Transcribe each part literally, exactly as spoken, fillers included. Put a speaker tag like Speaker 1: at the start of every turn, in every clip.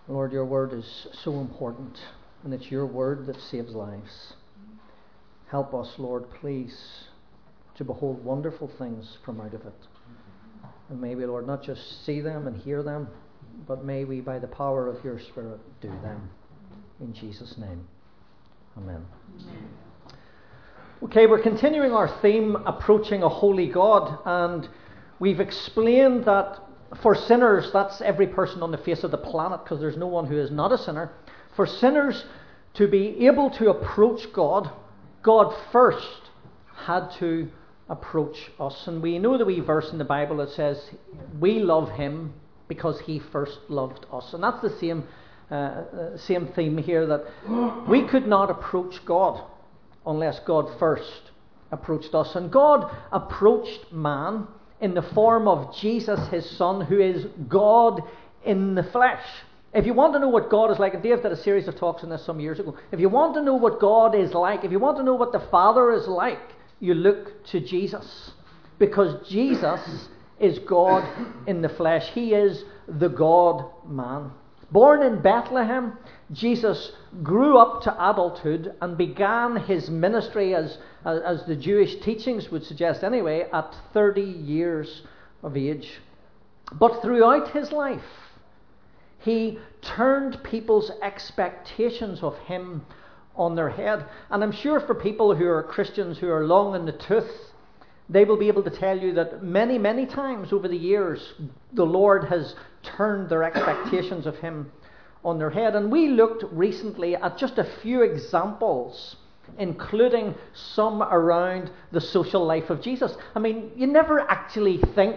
Speaker 1: Lord, your word is so important, and it's your word that saves lives. Help us, Lord, please, to behold wonderful things from out of it. And may we, Lord, not just see them and hear them, but may we, by the power of your Spirit, do them. In Jesus' name. Amen. Amen. Okay, we're continuing our theme, Approaching a Holy God, and we've explained that for sinners, that's every person on the face of the planet, because there's no one who is not a sinner. For sinners to be able to approach God, God first had to approach us. And we know the wee verse in the Bible that says, we love him because he first loved us. And that's the same, uh, same theme here, that we could not approach God unless God first approached us. And God approached man in the form of Jesus, his Son, who is God in the flesh. If you want to know what God is like, and Dave did a series of talks on this some years ago, if you want to know what God is like, if you want to know what the Father is like, you look to Jesus. Because Jesus is God in the flesh. He is the God-man. Born in Bethlehem, Jesus grew up to adulthood and began his ministry, as, as, as the Jewish teachings would suggest anyway, at thirty years of age. But throughout his life, he turned people's expectations of him on their head. And I'm sure for people who are Christians who are long in the tooth, they will be able to tell you that many, many times over the years, the Lord has turned their expectations of him on their head. And we looked recently at just a few examples, including some around the social life of Jesus. I mean, you never actually think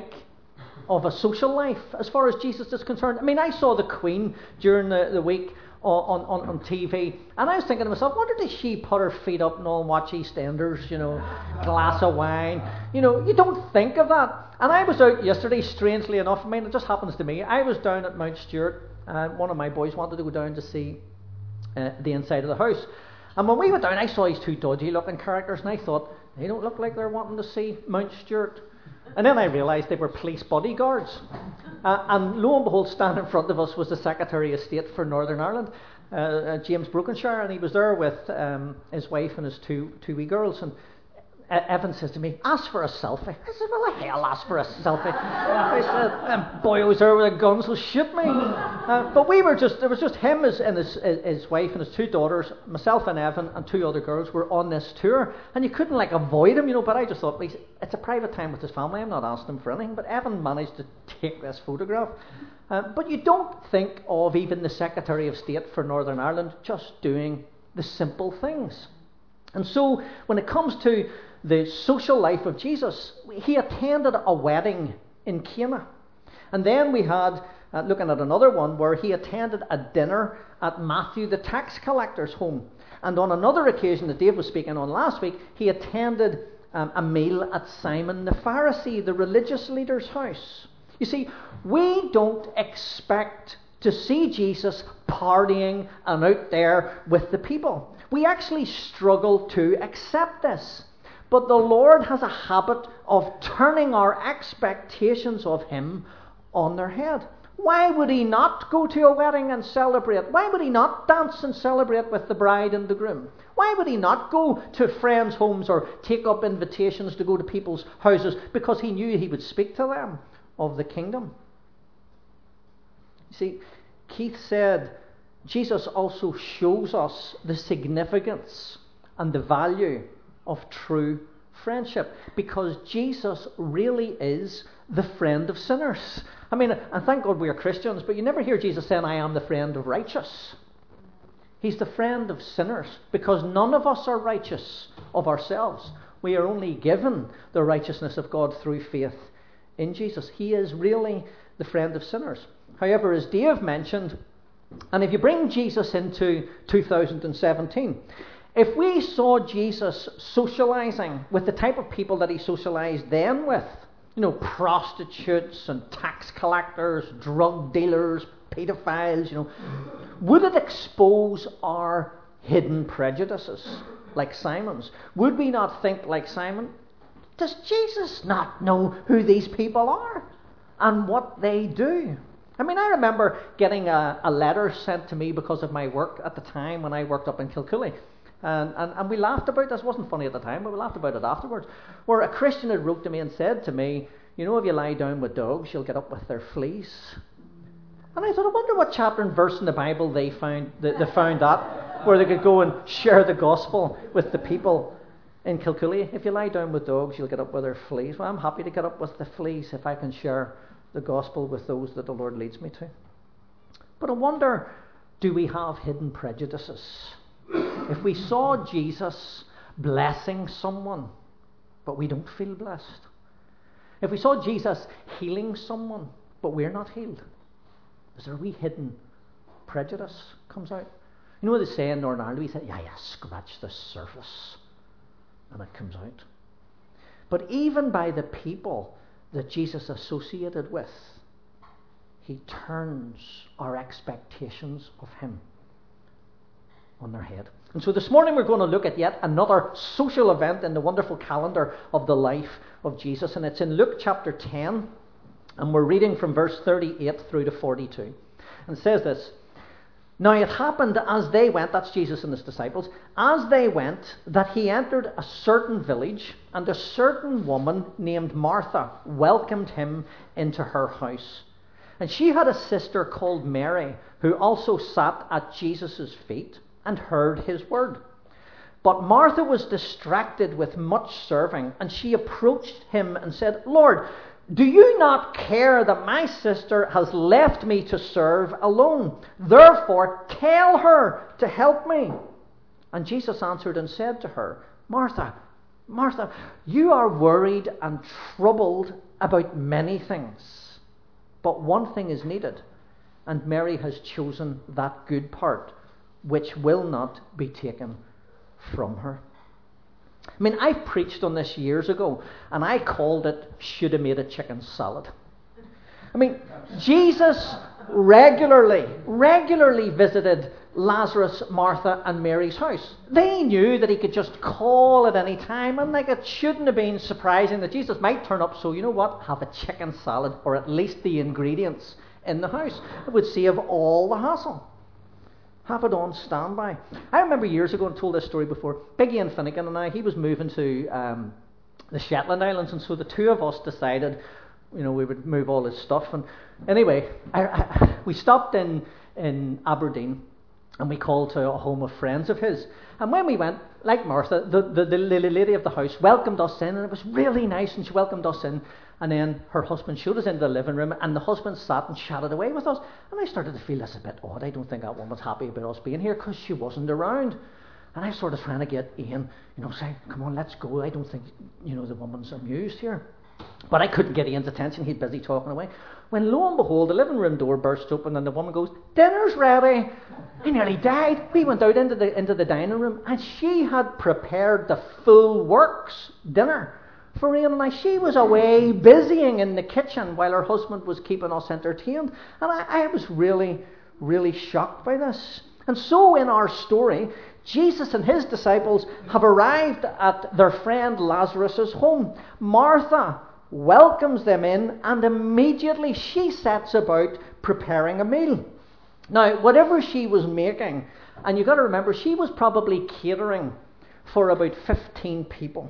Speaker 1: of a social life as far as Jesus is concerned. I mean, I saw the Queen during the, the week on, on, on T V, and I was thinking to myself, wonder did she put her feet up and all and watch EastEnders, you know, glass of wine? You know, you don't think of that. And I was out yesterday, strangely enough, I mean, it just happens to me. I was down at Mount Stewart, and one of my boys wanted to go down to see uh, the inside of the house. And when we went down, I saw these two dodgy looking characters, and I thought, they don't look like they're wanting to see Mount Stewart. And then I realised they were police bodyguards. Uh, and lo and behold, standing in front of us was the Secretary of State for Northern Ireland, uh, uh, James Brokenshire, and he was there with um, his wife and his two two wee girls. And uh, Evan says to me, ask for a selfie. I said, well, the hell, ask for a selfie. I said, and boy, I was there with a gun, so shoot me. Uh, but we were just, there was just him his, and his, his wife and his two daughters, myself and Evan and two other girls were on this tour. And you couldn't like avoid him, you know, but I just thought, it's a private time with his family, I'm not asking him for anything. But Evan managed to take this photograph. Uh, but you don't think of even the Secretary of State for Northern Ireland just doing the simple things. And so when it comes to the social life of Jesus, he attended a wedding in Cana. And then we had, uh, looking at another one, where he attended a dinner at Matthew the tax collector's home. And on another occasion that Dave was speaking on last week, he attended um, a meal at Simon the Pharisee, the religious leader's house. You see, we don't expect to see Jesus partying and out there with the people. We actually struggle to accept this. But the Lord has a habit of turning our expectations of him on their head. Why would he not go to a wedding and celebrate? Why would he not dance and celebrate with the bride and the groom? Why would he not go to friends' homes or take up invitations to go to people's houses? Because he knew he would speak to them of the kingdom. You see, Keith said, Jesus also shows us the significance and the value of true friendship, because Jesus really is the friend of sinners. I mean, and thank God we are Christians, but you never hear Jesus saying, I am the friend of righteous. He's the friend of sinners, because none of us are righteous of ourselves. We are only given the righteousness of God through faith in Jesus. He is really the friend of sinners. However, as Dave mentioned, and if you bring Jesus into two thousand seventeen, if we saw Jesus socialising with the type of people that he socialised then with, you know, prostitutes and tax collectors, drug dealers, paedophiles, you know, would it expose our hidden prejudices like Simon's? Would we not think like Simon? Does Jesus not know who these people are and what they do? I mean, I remember getting a, a letter sent to me because of my work at the time when I worked up in Kilcooley. And, and, and we laughed about this. It wasn't funny at the time, but we laughed about it afterwards. Where a Christian had wrote to me and said to me, you know, if you lie down with dogs, you'll get up with their fleas. And I thought, I wonder what chapter and verse in the Bible they found, they, they found that, where they could go and share the gospel with the people in Kilcooley. If you lie down with dogs, you'll get up with their fleas. Well, I'm happy to get up with the fleas if I can share the gospel with those that the Lord leads me to. But I wonder, do we have hidden prejudices? If we saw Jesus blessing someone, but we don't feel blessed. If we saw Jesus healing someone, but we're not healed. Is there a wee hidden prejudice comes out? You know what they say in Northern Ireland? We say, yeah, yeah, scratch the surface. And it comes out. But even by the people that Jesus associated with, he turns our expectations of him on their head. And so this morning we're going to look at yet another social event in the wonderful calendar of the life of Jesus. And it's in Luke chapter ten. And we're reading from verse thirty-eight through to forty-two. And it says this. Now it happened as they went, that's Jesus and his disciples, as they went, that he entered a certain village, and a certain woman named Martha welcomed him into her house. And she had a sister called Mary, who also sat at Jesus' feet and heard his word. But Martha was distracted with much serving, and she approached him and said, Lord, do you not care that my sister has left me to serve alone? Therefore, tell her to help me. And Jesus answered and said to her, Martha, Martha, you are worried and troubled about many things, but one thing is needed, and Mary has chosen that good part, which will not be taken from her. I mean, I preached on this years ago, and I called it, should have made a chicken salad. I mean, Jesus regularly, regularly visited Lazarus, Martha, and Mary's house. They knew that he could just call at any time, and like it shouldn't have been surprising that Jesus might turn up, so you know what, have a chicken salad, or at least the ingredients in the house. It would save all the hassle. Have it on standby. I remember years ago, and told this story before, Big Ian Finnegan and I, he was moving to um, the Shetland Islands, and so the two of us decided, you know, we would move all his stuff. And anyway, I, I, we stopped in, in Aberdeen, and we called to a home of friends of his. And when we went, like Martha, the, the, the lady of the house welcomed us in, and it was really nice, and she welcomed us in. And then her husband showed us into the living room, and the husband sat and chatted away with us. And I started to feel this a bit odd. I don't think that woman was happy about us being here because she wasn't around. And I was sort of trying to get Ian, you know, saying, come on, let's go. I don't think, you know, the woman's amused here. But I couldn't get Ian's attention. He's busy talking away. When lo and behold, the living room door burst open, and the woman goes, dinner's ready. I nearly died. We went out into the, into the dining room, and she had prepared the full works dinner for Ian and I. She was away busying in the kitchen while her husband was keeping us entertained. And I, I was really, really shocked by this. And so in our story, Jesus and his disciples have arrived at their friend Lazarus' home. Martha welcomes them in, and immediately she sets about preparing a meal. Now, whatever she was making, and you've got to remember, she was probably catering for about fifteen people.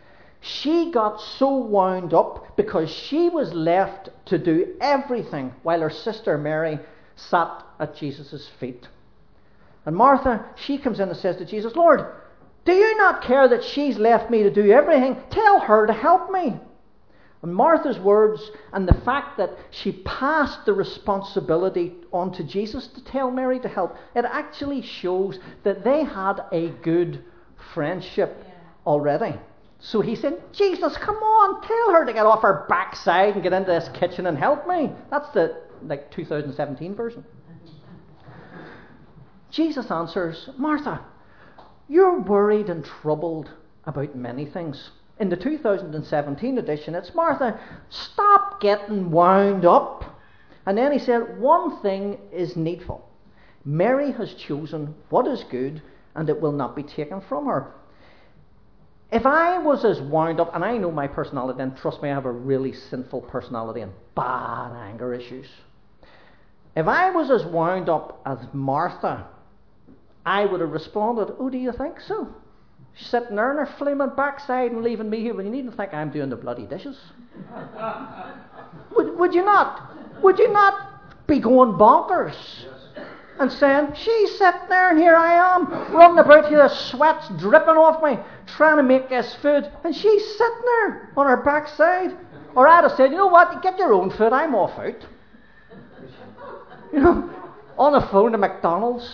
Speaker 1: She got so wound up because she was left to do everything while her sister Mary sat at Jesus' feet. And Martha, she comes in and says to Jesus, Lord, do you not care that she's left me to do everything? Tell her to help me. And Martha's words and the fact that she passed the responsibility on to Jesus to tell Mary to help, it actually shows that they had a good friendship yeah. already. So he said, Jesus, come on, tell her to get off her backside and get into this kitchen and help me. That's the like two thousand seventeen version. Jesus answers, Martha, you're worried and troubled about many things. In the two thousand seventeen edition, it's Martha, stop getting wound up. And then he said, one thing is needful. Mary has chosen what is good, and it will not be taken from her. If I was as wound up, and I know my personality, and trust me, I have a really sinful personality and bad anger issues. If I was as wound up as Martha, I would have responded, oh, do you think so? She's sitting there on her flaming backside and leaving me here when you needn't think I'm doing the bloody dishes. would, would you not? Would you not be going bonkers? And saying, she's sitting there and here I am, running about here, the sweat's dripping off me, trying to make this food, and she's sitting there on her backside. Or I'd have said, you know what, get your own food, I'm off out. You know, on the phone to McDonald's.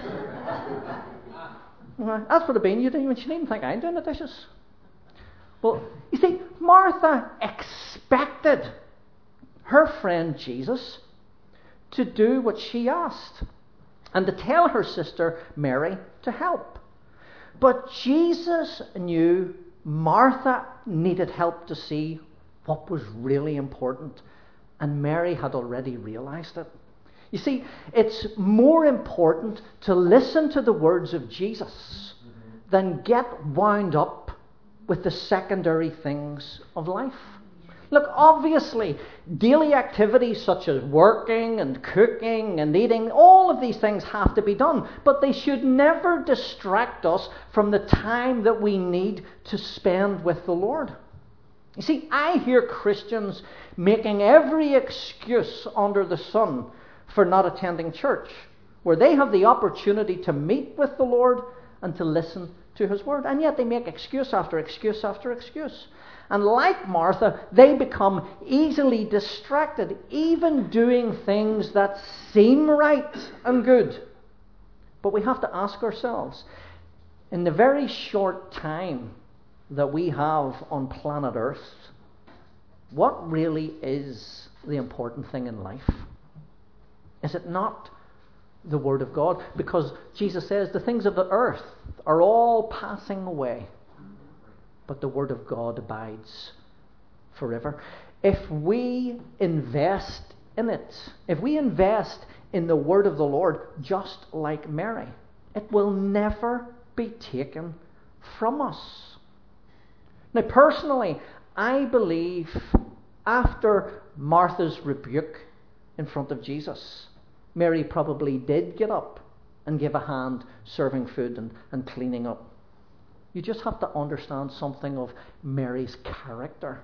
Speaker 1: That's what it been you do when she didn't think I'm doing the dishes. Well, you see, Martha expected her friend Jesus to do what she asked and to tell her sister Mary to help. But Jesus knew Martha needed help to see what was really important, and Mary had already realized it. You see, it's more important to listen to the words of Jesus than get wound up with the secondary things of life. Look, obviously, daily activities such as working and cooking and eating, all of these things have to be done, but they should never distract us from the time that we need to spend with the Lord. You see, I hear Christians making every excuse under the sun for not attending church, where they have the opportunity to meet with the Lord and to listen to His Word, and yet they make excuse after excuse after excuse. And like Martha, they become easily distracted, even doing things that seem right and good. But we have to ask ourselves, in the very short time that we have on planet Earth, what really is the important thing in life? Is it not the Word of God? Because Jesus says the things of the earth are all passing away, but the Word of God abides forever. If we invest in it, if we invest in the Word of the Lord just like Mary, it will never be taken from us. Now, personally, I believe after Martha's rebuke in front of Jesus, Mary probably did get up and give a hand serving food and, and cleaning up. You just have to understand something of Mary's character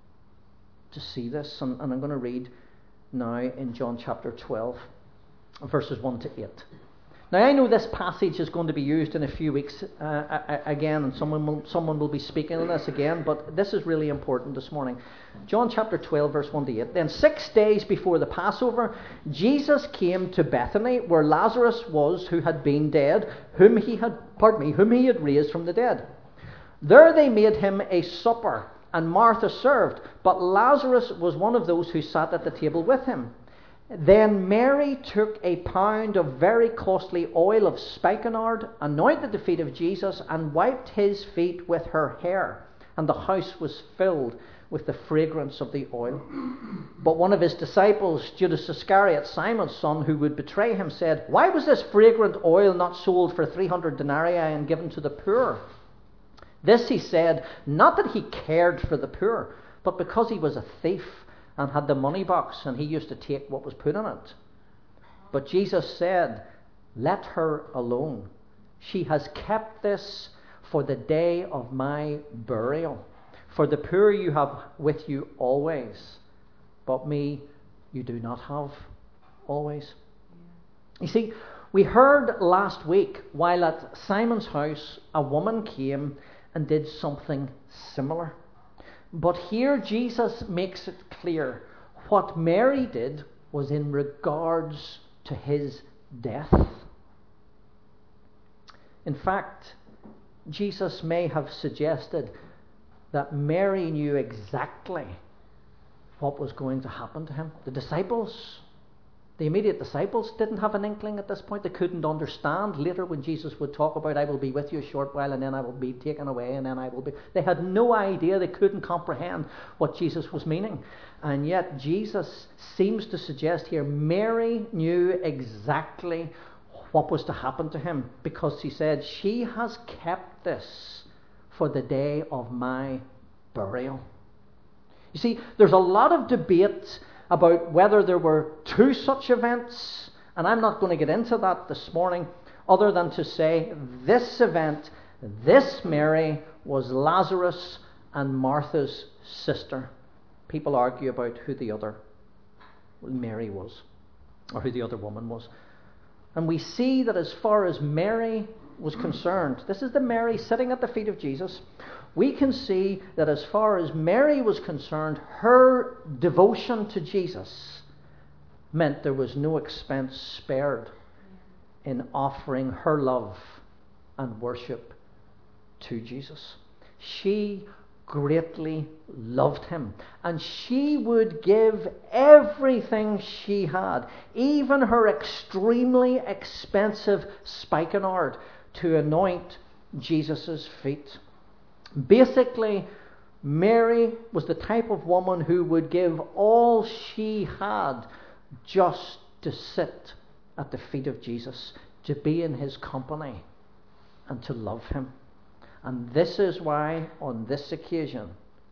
Speaker 1: to see this. And, and I'm going to read now in John chapter twelve, verses one to eight. Now, I know this passage is going to be used in a few weeks uh, again, and someone will, someone will be speaking on this again, but this is really important this morning. John chapter twelve, verse one to eight. Then six days before the Passover, Jesus came to Bethany, where Lazarus was, who had been dead, whom he had, pardon me, whom he had raised from the dead. There they made him a supper, and Martha served, but Lazarus was one of those who sat at the table with him. Then Mary took a pound of very costly oil of spikenard, anointed the feet of Jesus, and wiped his feet with her hair. And the house was filled with the fragrance of the oil. But one of his disciples, Judas Iscariot, Simon's son, who would betray him, said, "Why was this fragrant oil not sold for three hundred denarii and given to the poor?" This he said, not that he cared for the poor, but because he was a thief and had the money box, and he used to take what was put in it. But Jesus said, "Let her alone. She has kept this for the day of my burial. For the poor you have with you always, but me you do not have always." You see, we heard last week, while at Simon's house, a woman came and did something similar. But here Jesus makes it clear what Mary did was in regards to his death. In fact, Jesus may have suggested that Mary knew exactly what was going to happen to him. The disciples, the immediate disciples, didn't have an inkling at this point. They couldn't understand. Later when Jesus would talk about, "I will be with you a short while and then I will be taken away and then I will be..." They had no idea. They couldn't comprehend what Jesus was meaning. And yet Jesus seems to suggest here Mary knew exactly what was to happen to him, because he said, "She has kept this for the day of my burial." You see, there's a lot of debate about whether there were two such events, and I'm not going to get into that this morning, other than to say this event, this Mary, was Lazarus and Martha's sister. People argue about who the other Mary was, or who the other woman was. And we see that as far as Mary was concerned, this is the Mary sitting at the feet of Jesus. We can see that as far as Mary was concerned, her devotion to Jesus meant there was no expense spared in offering her love and worship to Jesus. She greatly loved him, and she would give everything she had, even her extremely expensive spikenard, to anoint Jesus' feet. Basically, Mary was the type of woman who would give all she had just to sit at the feet of Jesus, to be in his company, and to love him. And this is why, on this occasion,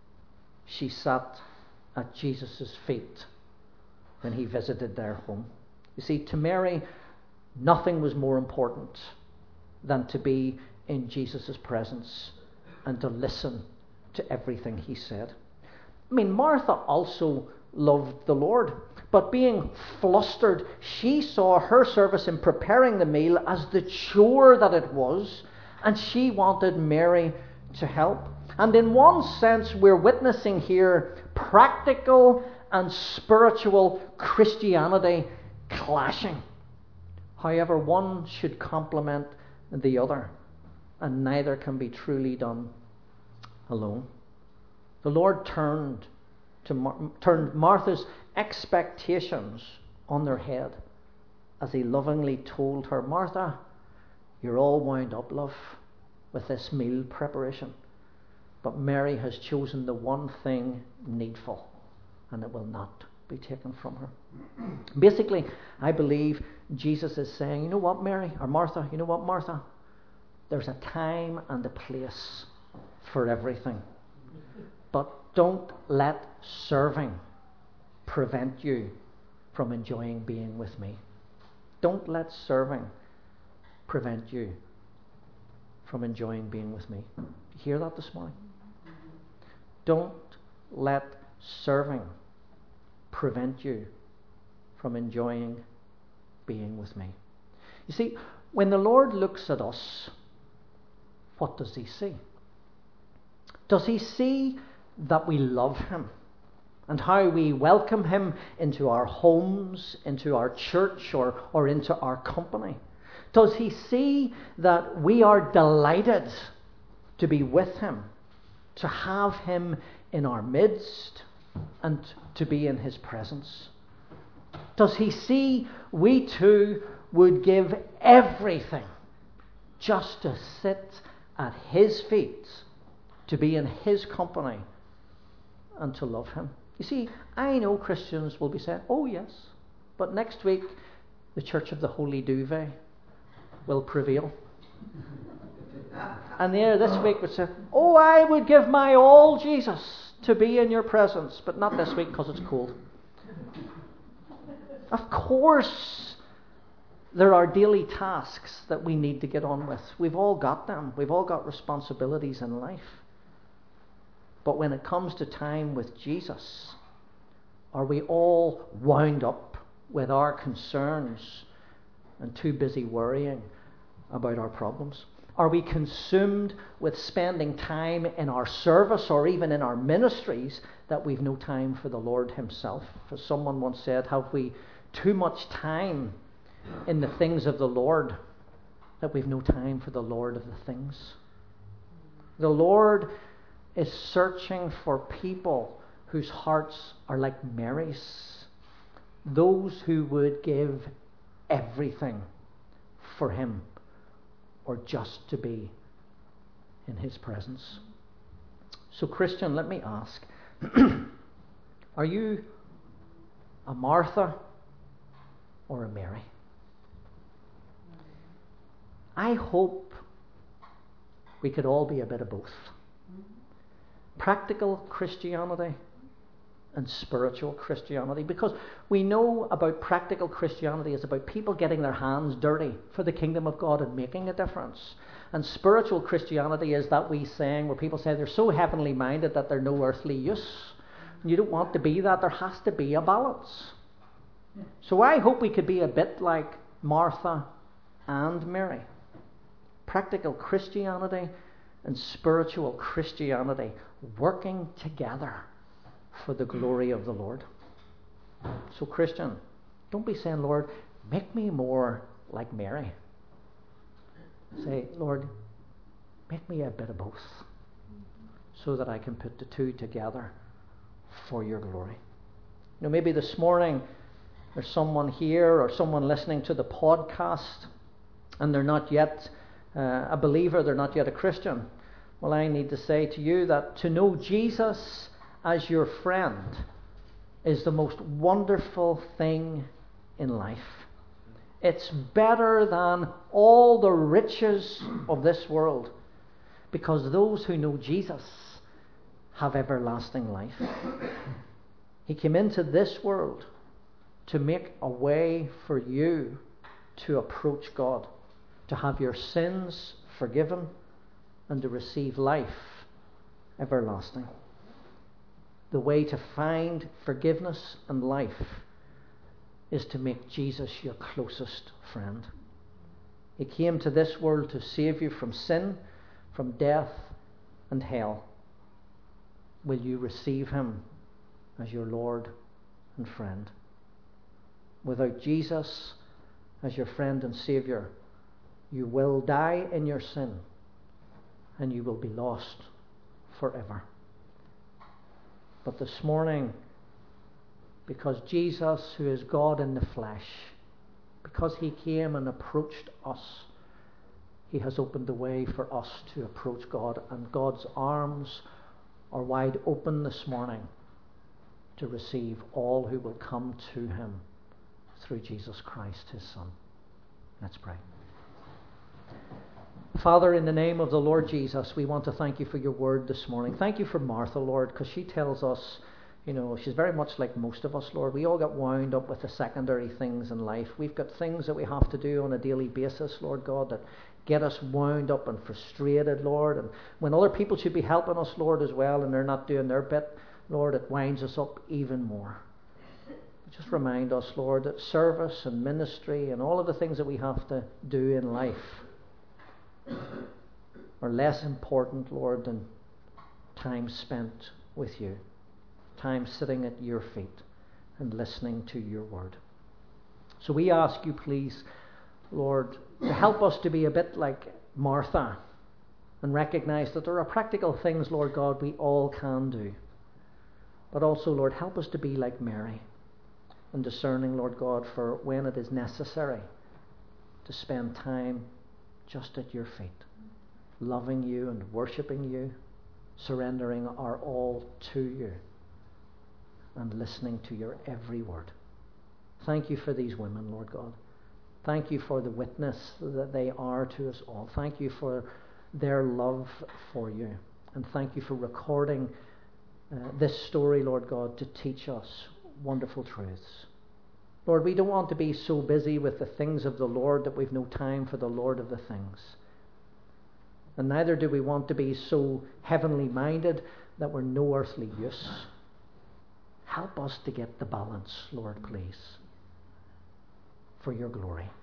Speaker 1: she sat at Jesus' feet when he visited their home. You see, to Mary, nothing was more important than to be in Jesus' presence and to listen to everything he said. I mean, Martha also loved the Lord, but being flustered, she saw her service in preparing the meal as the chore that it was, and she wanted Mary to help. And in one sense, we're witnessing here practical and spiritual Christianity clashing. However, one should complement the other, and neither can be truly done alone. The Lord turned to Mar- turned Martha's expectations on their head as he lovingly told her, Martha, you're all wound up, love, with this meal preparation. But Mary has chosen the one thing needful, and it will not be taken from her. Basically, I believe Jesus is saying, you know what, Mary, or Martha, you know what, Martha? There's a time and a place for everything. But don't let serving prevent you from enjoying being with me. Don't let serving prevent you from enjoying being with me. Do you hear that this morning? Don't let serving prevent you from enjoying being with me. You see, when the Lord looks at us, what does he see? Does he see that we love him and how we welcome him into our homes, into our church, or, or into our company? Does he see that we are delighted to be with him, to have him in our midst, and to be in his presence? Does he see we too would give everything just to sit at his feet, to be in his company, and to love him? You see, I know Christians will be saying, oh yes, but next week the Church of the Holy Duvet will prevail. And there this week would say, oh, I would give my all, Jesus, to be in your presence, but not this week because it's cold. Of course, there are daily tasks that we need to get on with. We've all got them. We've all got responsibilities in life. But when it comes to time with Jesus, are we all wound up with our concerns and too busy worrying about our problems? Are we consumed with spending time in our service or even in our ministries that we've no time for the Lord himself? As someone once said, have we too much time in the things of the Lord that we've no time for the Lord of the things? The Lord is searching for people whose hearts are like Mary's, those who would give everything for him, or just to be in his presence. So, Christian, let me ask, are you a Martha or a Mary? I hope we could all be a bit of both. Practical Christianity and spiritual Christianity, because we know about practical Christianity is about people getting their hands dirty for the kingdom of God and making a difference. And spiritual Christianity is that wee saying where people say they're so heavenly minded that they're no earthly use. And you don't want to be that. There has to be a balance. So I hope we could be a bit like Martha and Mary. Practical Christianity and spiritual Christianity working together for the glory of the Lord. So Christian, don't be saying, Lord, make me more like Mary. Say, Lord, make me a bit of both so that I can put the two together for your glory. You know, maybe this morning there's someone here or someone listening to the podcast and they're not yet uh, a believer, they're not yet a Christian. Well, I need to say to you that to know Jesus as your friend is the most wonderful thing in life. It's better than all the riches of this world, because those who know Jesus have everlasting life. He came into this world to make a way for you to approach God, to have your sins forgiven, and to receive life everlasting. The way to find forgiveness and life is to make Jesus your closest friend. He came to this world to save you from sin, from death, and hell. Will you receive him as your Lord and friend? Without Jesus as your friend and Saviour, you will die in your sin and you will be lost forever. But this morning, because Jesus, who is God in the flesh, because he came and approached us, he has opened the way for us to approach God, and God's arms are wide open this morning to receive all who will come to him through Jesus Christ, his Son. Let's pray. Father, in the name of the Lord Jesus, we want to thank you for your word this morning. Thank you for Martha, Lord, because she tells us, you know, she's very much like most of us, Lord. We all get wound up with the secondary things in life. We've got things that we have to do on a daily basis, Lord God, that get us wound up and frustrated, Lord. And when other people should be helping us, Lord, as well, and they're not doing their bit, Lord, it winds us up even more. Just remind us, Lord, that service and ministry and all of the things that we have to do in life are less important, Lord, than time spent with you. Time sitting at your feet and listening to your word. So we ask you, please, Lord, to help us to be a bit like Martha and recognize that there are practical things, Lord God, we all can do. But also, Lord, help us to be like Mary and discerning, Lord God, for when it is necessary to spend time just at your feet, loving you and worshipping you, surrendering our all to you, and listening to your every word. Thank you for these women, Lord God. Thank you for the witness that they are to us all. Thank you for their love for you. And thank you for recording uh, this story, Lord God, to teach us wonderful truths. Lord, we don't want to be so busy with the things of the Lord that we've no time for the Lord of the things. And neither do we want to be so heavenly minded that we're no earthly use. Help us to get the balance, Lord, please, for your glory.